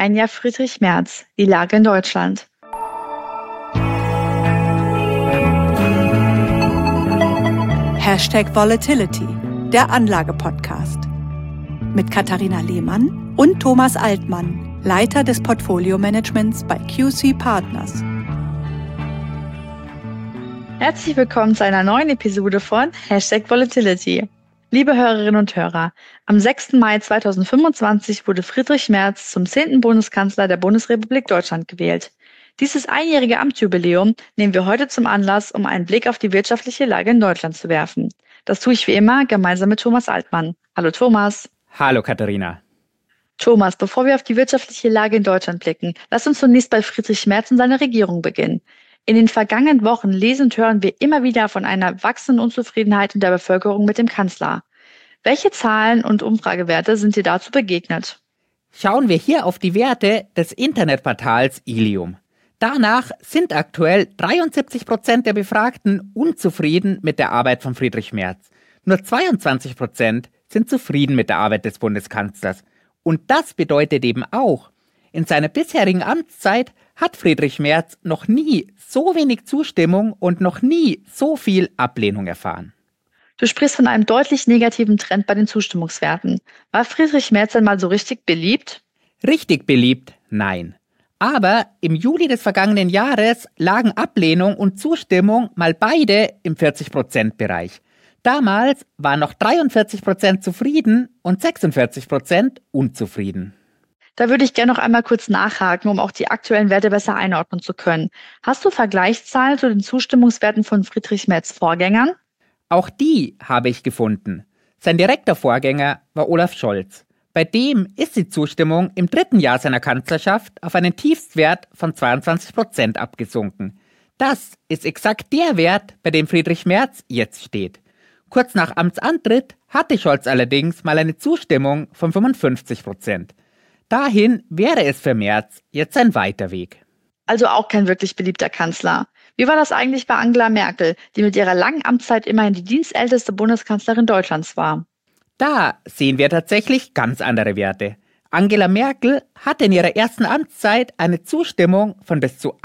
ein Jahr Friedrich Merz, die Lage in Deutschland. #Volatility, der Anlage-Podcast. Mit Katharina Lehmann und Thomas Altmann, Leiter des Portfolio-Managements bei QC Partners. Herzlich willkommen zu einer neuen Episode von #Volatility. Liebe Hörerinnen und Hörer, am 6. Mai 2025 wurde Friedrich Merz zum 10. Bundeskanzler der Bundesrepublik Deutschland gewählt. Dieses einjährige Amtsjubiläum nehmen wir heute zum Anlass, um einen Blick auf die wirtschaftliche Lage in Deutschland zu werfen. Das tue ich wie immer gemeinsam mit Thomas Altmann. Hallo Thomas. Hallo Katharina. Thomas, bevor wir auf die wirtschaftliche Lage in Deutschland blicken, lass uns zunächst bei Friedrich Merz und seiner Regierung beginnen. In den vergangenen Wochen lesen und hören wir immer wieder von einer wachsenden Unzufriedenheit in der Bevölkerung mit dem Kanzler. Welche Zahlen und Umfragewerte sind dir dazu begegnet? Schauen wir hier auf die Werte des Internetportals Ilium. Danach sind aktuell 73% der Befragten unzufrieden mit der Arbeit von Friedrich Merz. Nur 22% sind zufrieden mit der Arbeit des Bundeskanzlers. Und das bedeutet eben auch, in seiner bisherigen Amtszeit hat Friedrich Merz noch nie so wenig Zustimmung und noch nie so viel Ablehnung erfahren. Du sprichst von einem deutlich negativen Trend bei den Zustimmungswerten. War Friedrich Merz denn mal so richtig beliebt? Richtig beliebt? Nein. Aber im Juli des vergangenen Jahres lagen Ablehnung und Zustimmung mal beide im 40%-Bereich. Damals waren noch 43% zufrieden und 46% unzufrieden. Da würde ich gerne noch einmal kurz nachhaken, um auch die aktuellen Werte besser einordnen zu können. Hast du Vergleichszahlen zu den Zustimmungswerten von Friedrich Merz Vorgängern? Auch die habe ich gefunden. Sein direkter Vorgänger war Olaf Scholz. Bei dem ist die Zustimmung im 3. Jahr seiner Kanzlerschaft auf einen Tiefstwert von 22% abgesunken. Das ist exakt der Wert, bei dem Friedrich Merz jetzt steht. Kurz nach Amtsantritt hatte Scholz allerdings mal eine Zustimmung von 55%. Dahin wäre es für Merz jetzt ein weiter Weg. Also auch kein wirklich beliebter Kanzler. Wie war das eigentlich bei Angela Merkel, die mit ihrer langen Amtszeit immerhin die dienstälteste Bundeskanzlerin Deutschlands war? Da sehen wir tatsächlich ganz andere Werte. Angela Merkel hatte in ihrer ersten Amtszeit eine Zustimmung von bis zu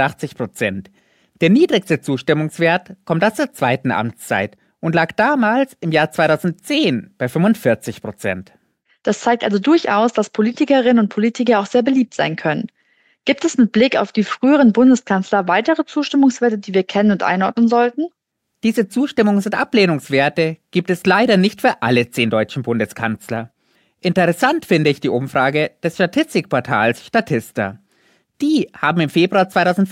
81%. Der niedrigste Zustimmungswert kommt aus der zweiten Amtszeit und lag damals im Jahr 2010 bei 45%. Das zeigt also durchaus, dass Politikerinnen und Politiker auch sehr beliebt sein können. Gibt es mit Blick auf die früheren Bundeskanzler weitere Zustimmungswerte, die wir kennen und einordnen sollten? Diese Zustimmungs- und Ablehnungswerte gibt es leider nicht für alle 10 deutschen Bundeskanzler. Interessant finde ich die Umfrage des Statistikportals Statista. Die haben im Februar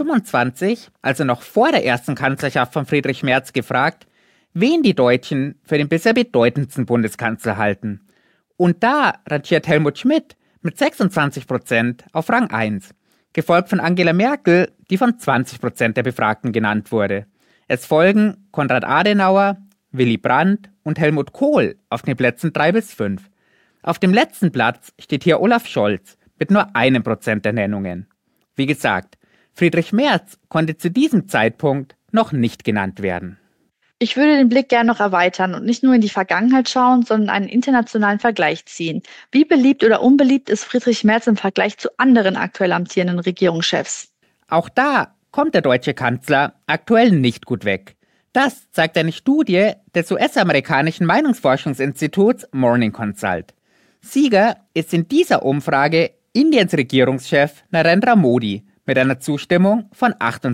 2025, also noch vor der ersten Kanzlerschaft von Friedrich Merz, gefragt, wen die Deutschen für den bisher bedeutendsten Bundeskanzler halten. Und da rangiert Helmut Schmidt mit 26% auf Rang 1, gefolgt von Angela Merkel, die von 20% der Befragten genannt wurde. Es folgen Konrad Adenauer, Willy Brandt und Helmut Kohl auf den Plätzen 3 bis 5. Auf dem letzten Platz steht hier Olaf Scholz mit nur 1% der Nennungen. Wie gesagt, Friedrich Merz konnte zu diesem Zeitpunkt noch nicht genannt werden. Ich würde den Blick gerne noch erweitern und nicht nur in die Vergangenheit schauen, sondern einen internationalen Vergleich ziehen. Wie beliebt oder unbeliebt ist Friedrich Merz im Vergleich zu anderen aktuell amtierenden Regierungschefs? Auch da kommt der deutsche Kanzler aktuell nicht gut weg. Das zeigt eine Studie des US-amerikanischen Meinungsforschungsinstituts Morning Consult. Sieger ist in dieser Umfrage Indiens Regierungschef Narendra Modi mit einer Zustimmung von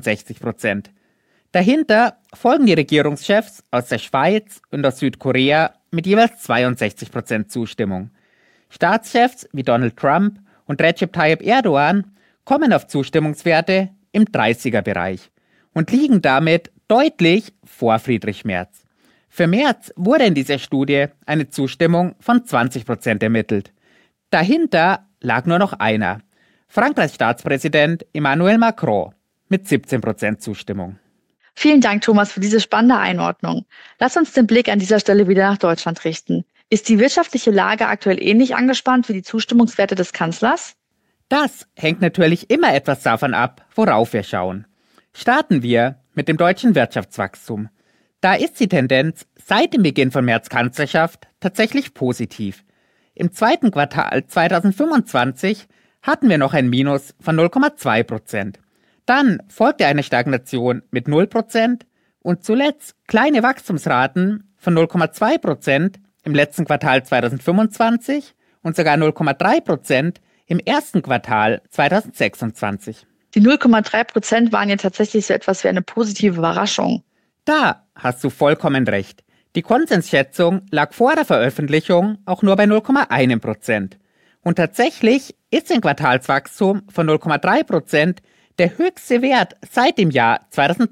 68%. Dahinter folgen die Regierungschefs aus der Schweiz und aus Südkorea mit jeweils 62% Zustimmung. Staatschefs wie Donald Trump und Recep Tayyip Erdogan kommen auf Zustimmungswerte im 30er-Bereich und liegen damit deutlich vor Friedrich Merz. Für Merz wurde in dieser Studie eine Zustimmung von 20% ermittelt. Dahinter lag nur noch einer, Frankreichs Staatspräsident Emmanuel Macron mit 17% Zustimmung. Vielen Dank, Thomas, für diese spannende Einordnung. Lass uns den Blick an dieser Stelle wieder nach Deutschland richten. Ist die wirtschaftliche Lage aktuell ähnlich angespannt wie die Zustimmungswerte des Kanzlers? Das hängt natürlich immer etwas davon ab, worauf wir schauen. Starten wir mit dem deutschen Wirtschaftswachstum. Da ist die Tendenz seit dem Beginn von Merz' Kanzlerschaft tatsächlich positiv. Im zweiten Quartal 2025 hatten wir noch ein Minus von 0,2%. Dann folgte eine Stagnation mit 0% und zuletzt kleine Wachstumsraten von 0,2% im letzten Quartal 2025 und sogar 0,3% im ersten Quartal 2026. Die 0,3% waren ja tatsächlich so etwas wie eine positive Überraschung. Da hast du vollkommen recht. Die Konsensschätzung lag vor der Veröffentlichung auch nur bei 0,1%. Und tatsächlich ist ein Quartalswachstum von 0,3% der höchste Wert seit dem Jahr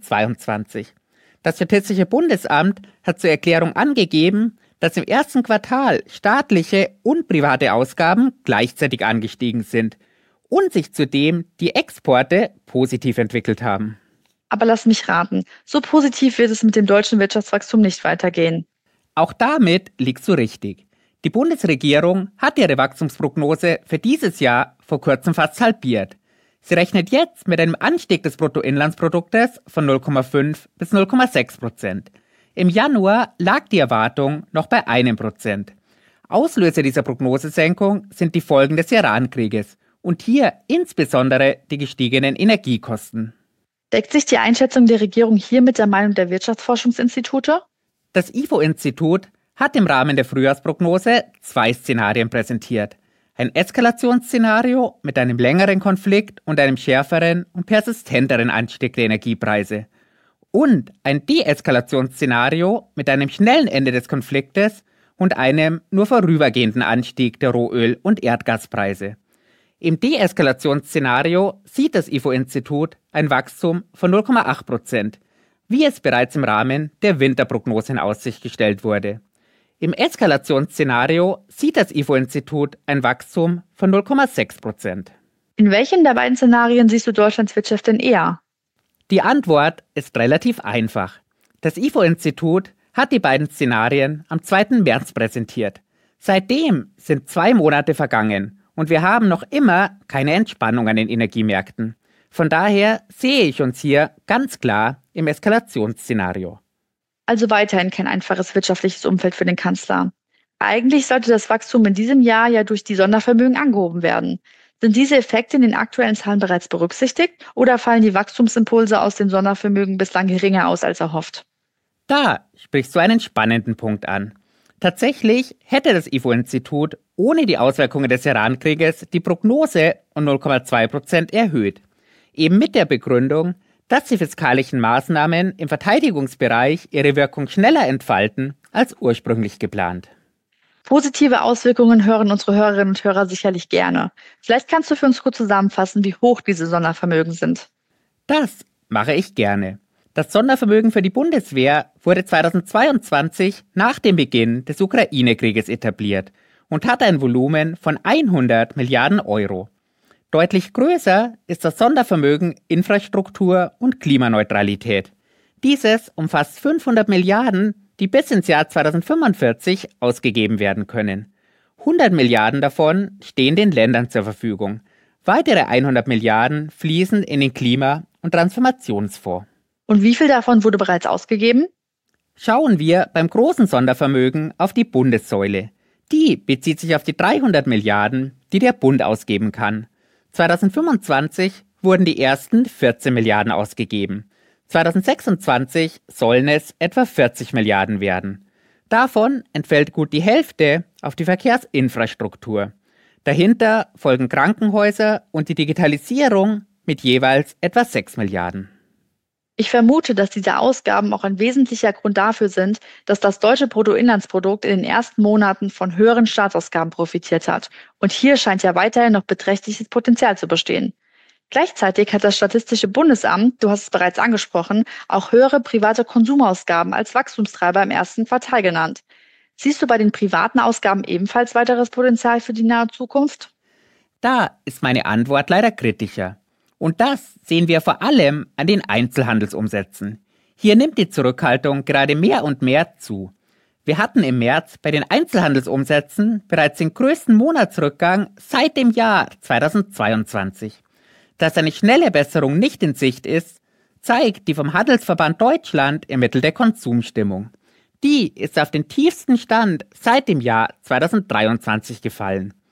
2022. Das Statistische Bundesamt hat zur Erklärung angegeben, dass im ersten Quartal staatliche und private Ausgaben gleichzeitig angestiegen sind und sich zudem die Exporte positiv entwickelt haben. Aber lass mich raten, so positiv wird es mit dem deutschen Wirtschaftswachstum nicht weitergehen. Auch damit liegst du richtig. Die Bundesregierung hat ihre Wachstumsprognose für dieses Jahr vor kurzem fast halbiert. Sie rechnet jetzt mit einem Anstieg des Bruttoinlandsproduktes von 0,5 bis 0,6%. Im Januar lag die Erwartung noch bei 1%. Auslöser dieser Prognosesenkung sind die Folgen des Iran-Krieges und hier insbesondere die gestiegenen Energiekosten. Deckt sich die Einschätzung der Regierung hier mit der Meinung der Wirtschaftsforschungsinstitute? Das IFO-Institut hat im Rahmen der Frühjahrsprognose 2 Szenarien präsentiert. Ein Eskalationsszenario mit einem längeren Konflikt und einem schärferen und persistenteren Anstieg der Energiepreise. Und ein Deeskalationsszenario mit einem schnellen Ende des Konfliktes und einem nur vorübergehenden Anstieg der Rohöl- und Erdgaspreise. Im Deeskalationsszenario sieht das IFO-Institut ein Wachstum von 0,8%, wie es bereits im Rahmen der Winterprognose in Aussicht gestellt wurde. Im Eskalationsszenario sieht das IFO-Institut ein Wachstum von 0,6%. In welchen der beiden Szenarien siehst du Deutschlands Wirtschaft denn eher? Die Antwort ist relativ einfach. Das IFO-Institut hat die beiden Szenarien am 2. März präsentiert. Seitdem sind 2 Monate vergangen und wir haben noch immer keine Entspannung an den Energiemärkten. Von daher sehe ich uns hier ganz klar im Eskalationsszenario. Also weiterhin kein einfaches wirtschaftliches Umfeld für den Kanzler. Eigentlich sollte das Wachstum in diesem Jahr ja durch die Sondervermögen angehoben werden. Sind diese Effekte in den aktuellen Zahlen bereits berücksichtigt oder fallen die Wachstumsimpulse aus den Sondervermögen bislang geringer aus als erhofft? Da sprichst du einen spannenden Punkt an. Tatsächlich hätte das IFO-Institut ohne die Auswirkungen des Iran-Krieges die Prognose um 0,2% erhöht. Eben mit der Begründung, dass die fiskalischen Maßnahmen im Verteidigungsbereich ihre Wirkung schneller entfalten als ursprünglich geplant. Positive Auswirkungen hören unsere Hörerinnen und Hörer sicherlich gerne. Vielleicht kannst du für uns kurz zusammenfassen, wie hoch diese Sondervermögen sind. Das mache ich gerne. Das Sondervermögen für die Bundeswehr wurde 2022 nach dem Beginn des Ukraine-Krieges etabliert und hat ein Volumen von 100 Milliarden Euro. Deutlich größer ist das Sondervermögen Infrastruktur und Klimaneutralität. Dieses umfasst 500 Milliarden, die bis ins Jahr 2045 ausgegeben werden können. 100 Milliarden davon stehen den Ländern zur Verfügung. Weitere 100 Milliarden fließen in den Klima- und Transformationsfonds. Und wie viel davon wurde bereits ausgegeben? Schauen wir beim großen Sondervermögen auf die Bundessäule. Die bezieht sich auf die 300 Milliarden, die der Bund ausgeben kann. 2025 wurden die ersten 14 Milliarden ausgegeben. 2026 sollen es etwa 40 Milliarden werden. Davon entfällt gut die Hälfte auf die Verkehrsinfrastruktur. Dahinter folgen Krankenhäuser und die Digitalisierung mit jeweils etwa 6 Milliarden. Ich vermute, dass diese Ausgaben auch ein wesentlicher Grund dafür sind, dass das deutsche Bruttoinlandsprodukt in den ersten Monaten von höheren Staatsausgaben profitiert hat. Und hier scheint ja weiterhin noch beträchtliches Potenzial zu bestehen. Gleichzeitig hat das Statistische Bundesamt, du hast es bereits angesprochen, auch höhere private Konsumausgaben als Wachstumstreiber im ersten Quartal genannt. Siehst du bei den privaten Ausgaben ebenfalls weiteres Potenzial für die nahe Zukunft? Da ist meine Antwort leider kritischer. Und das sehen wir vor allem an den Einzelhandelsumsätzen. Hier nimmt die Zurückhaltung gerade mehr und mehr zu. Wir hatten im März bei den Einzelhandelsumsätzen bereits den größten Monatsrückgang seit dem Jahr 2022. Dass eine schnelle Besserung nicht in Sicht ist, zeigt die vom Handelsverband Deutschland ermittelte Konsumstimmung. Die ist auf den tiefsten Stand seit dem Jahr 2023 gefallen.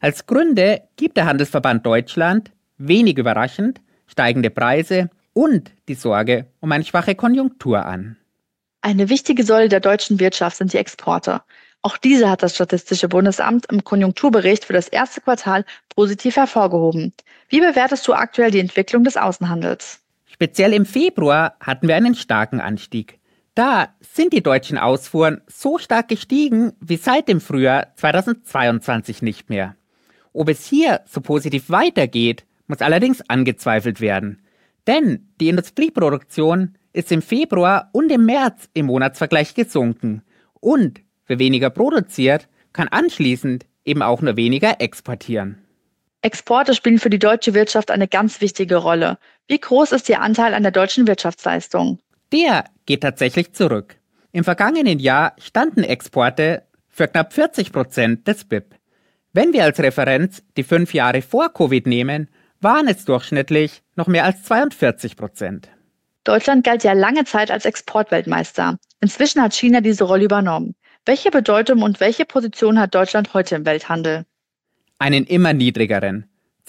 Als Gründe gibt der Handelsverband Deutschland, wenig überraschend, steigende Preise und die Sorge um eine schwache Konjunktur an. Eine wichtige Säule der deutschen Wirtschaft sind die Exporte. Auch diese hat das Statistische Bundesamt im Konjunkturbericht für das erste Quartal positiv hervorgehoben. Wie bewertest du aktuell die Entwicklung des Außenhandels? Speziell im Februar hatten wir einen starken Anstieg. Da sind die deutschen Ausfuhren so stark gestiegen wie seit dem Frühjahr 2022 nicht mehr. Ob es hier so positiv weitergeht, muss allerdings angezweifelt werden. Denn die Industrieproduktion ist im Februar und im März im Monatsvergleich gesunken. Und wer weniger produziert, kann anschließend eben auch nur weniger exportieren. Exporte spielen für die deutsche Wirtschaft eine ganz wichtige Rolle. Wie groß ist Ihr Anteil an der deutschen Wirtschaftsleistung? Der geht tatsächlich zurück. Im vergangenen Jahr standen Exporte für knapp 40% des BIP. Wenn wir als Referenz die 5 Jahre vor Covid nehmen, waren es durchschnittlich noch mehr als 42%. Deutschland galt ja lange Zeit als Exportweltmeister. Inzwischen hat China diese Rolle übernommen. Welche Bedeutung und welche Position hat Deutschland heute im Welthandel? Einen immer niedrigeren.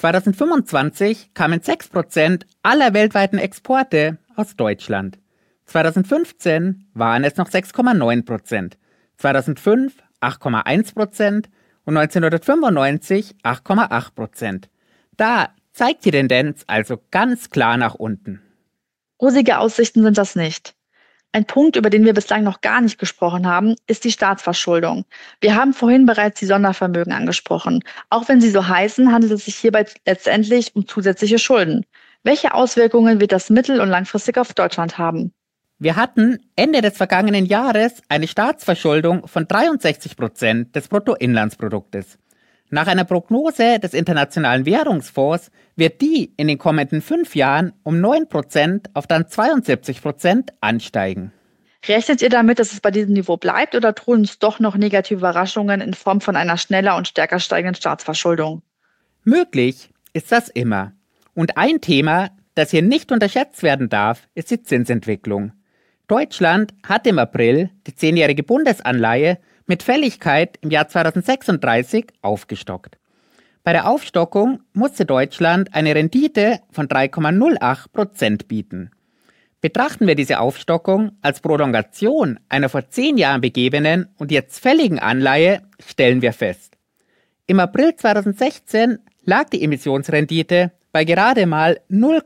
2025 kamen 6% aller weltweiten Exporte aus Deutschland. 2015 waren es noch 6,9%, 2005 8,1% und 1995 8,8%. Da zeigt die Tendenz also ganz klar nach unten. Rosige Aussichten sind das nicht. Ein Punkt, über den wir bislang noch gar nicht gesprochen haben, ist die Staatsverschuldung. Wir haben vorhin bereits die Sondervermögen angesprochen. Auch wenn sie so heißen, handelt es sich hierbei letztendlich um zusätzliche Schulden. Welche Auswirkungen wird das mittel- und langfristig auf Deutschland haben? Wir hatten Ende des vergangenen Jahres eine Staatsverschuldung von 63% des Bruttoinlandsproduktes. Nach einer Prognose des Internationalen Währungsfonds wird die in den kommenden 5 Jahren um 9% auf dann 72% ansteigen. Rechnet ihr damit, dass es bei diesem Niveau bleibt oder drohen uns doch noch negative Überraschungen in Form von einer schneller und stärker steigenden Staatsverschuldung? Möglich ist das immer. Und ein Thema, das hier nicht unterschätzt werden darf, ist die Zinsentwicklung. Deutschland hat im April die 10-jährige Bundesanleihe mit Fälligkeit im Jahr 2036 aufgestockt. Bei der Aufstockung musste Deutschland eine Rendite von 3,08% bieten. Betrachten wir diese Aufstockung als Prolongation einer vor 10 Jahren begebenen und jetzt fälligen Anleihe, stellen wir fest. Im April 2016 lag die Emissionsrendite bei gerade mal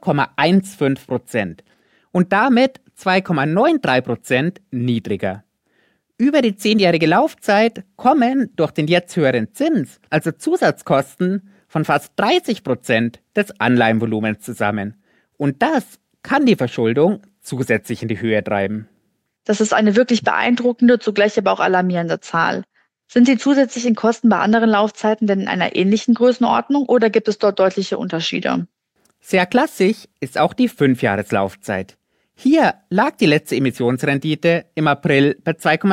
0,15% und damit 2,93% niedriger. Über die 10-jährige Laufzeit kommen durch den jetzt höheren Zins, also Zusatzkosten, von fast 30% des Anleihenvolumens zusammen. Und das kann die Verschuldung zusätzlich in die Höhe treiben. Das ist eine wirklich beeindruckende, zugleich aber auch alarmierende Zahl. Sind die zusätzlichen Kosten bei anderen Laufzeiten denn in einer ähnlichen Größenordnung oder gibt es dort deutliche Unterschiede? Sehr klassisch ist auch die 5-Jahres-Laufzeit. Hier lag die letzte Emissionsrendite im April bei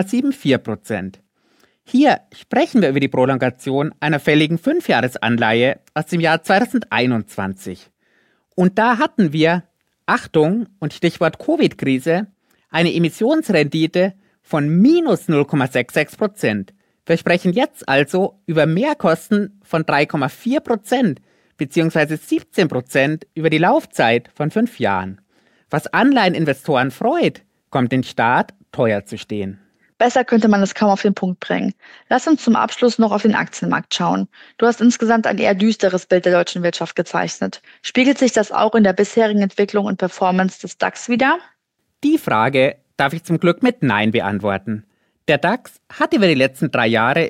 2,74%. Hier sprechen wir über die Prolongation einer fälligen 5-Jahres-Anleihe aus dem Jahr 2021. Und da hatten wir, Achtung und Stichwort Covid-Krise, eine Emissionsrendite von minus 0,66%. Wir sprechen jetzt also über Mehrkosten von 3,4% bzw. 17% über die Laufzeit von 5 Jahren. Was Anleiheninvestoren freut, kommt den Staat teuer zu stehen. Besser könnte man es kaum auf den Punkt bringen. Lass uns zum Abschluss noch auf den Aktienmarkt schauen. Du hast insgesamt ein eher düsteres Bild der deutschen Wirtschaft gezeichnet. Spiegelt sich das auch in der bisherigen Entwicklung und Performance des DAX wider? Die Frage darf ich zum Glück mit Nein beantworten. Der DAX hat über die letzten 3 Jahre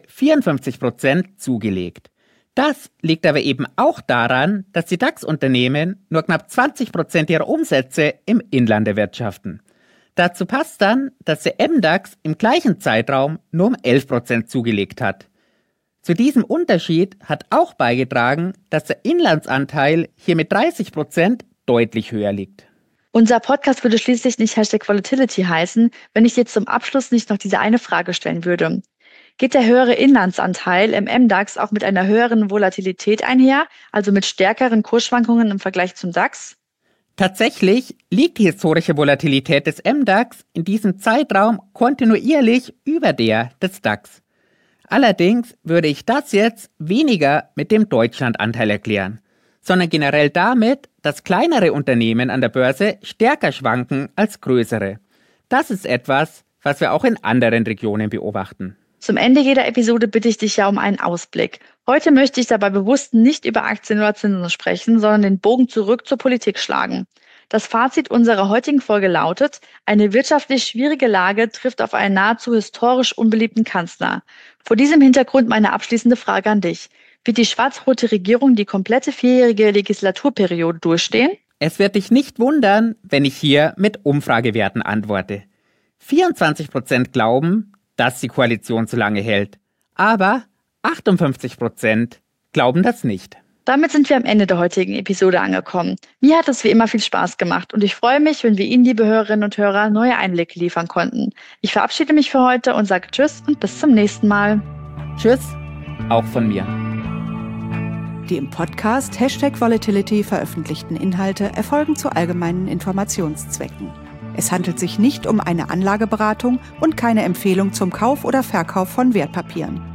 54% zugelegt. Das liegt aber eben auch daran, dass die DAX-Unternehmen nur knapp 20% ihrer Umsätze im Inland erwirtschaften. Dazu passt dann, dass der MDAX im gleichen Zeitraum nur um 11% zugelegt hat. Zu diesem Unterschied hat auch beigetragen, dass der Inlandsanteil hier mit 30% deutlich höher liegt. Unser Podcast würde schließlich nicht #Volatility heißen, wenn ich jetzt zum Abschluss nicht noch diese eine Frage stellen würde. Geht der höhere Inlandsanteil im MDAX auch mit einer höheren Volatilität einher, also mit stärkeren Kursschwankungen im Vergleich zum DAX? Tatsächlich liegt die historische Volatilität des MDAX in diesem Zeitraum kontinuierlich über der des DAX. Allerdings würde ich das jetzt weniger mit dem Deutschlandanteil erklären, sondern generell damit, dass kleinere Unternehmen an der Börse stärker schwanken als größere. Das ist etwas, was wir auch in anderen Regionen beobachten. Zum Ende jeder Episode bitte ich dich ja um einen Ausblick. Heute möchte ich dabei bewusst nicht über Aktien oder Zinsen sprechen, sondern den Bogen zurück zur Politik schlagen. Das Fazit unserer heutigen Folge lautet: Eine wirtschaftlich schwierige Lage trifft auf einen nahezu historisch unbeliebten Kanzler. Vor diesem Hintergrund meine abschließende Frage an dich. Wird die schwarz-rote Regierung die komplette 4-jährige Legislaturperiode durchstehen? Es wird dich nicht wundern, wenn ich hier mit Umfragewerten antworte. 24% glauben, dass die Koalition so lange hält, aber 58% glauben das nicht. Damit sind wir am Ende der heutigen Episode angekommen. Mir hat es wie immer viel Spaß gemacht und ich freue mich, wenn wir Ihnen, liebe Hörerinnen und Hörer, neue Einblicke liefern konnten. Ich verabschiede mich für heute und sage Tschüss und bis zum nächsten Mal. Tschüss, auch von mir. Die im Podcast #Volatility veröffentlichten Inhalte erfolgen zu allgemeinen Informationszwecken. Es handelt sich nicht um eine Anlageberatung und keine Empfehlung zum Kauf oder Verkauf von Wertpapieren.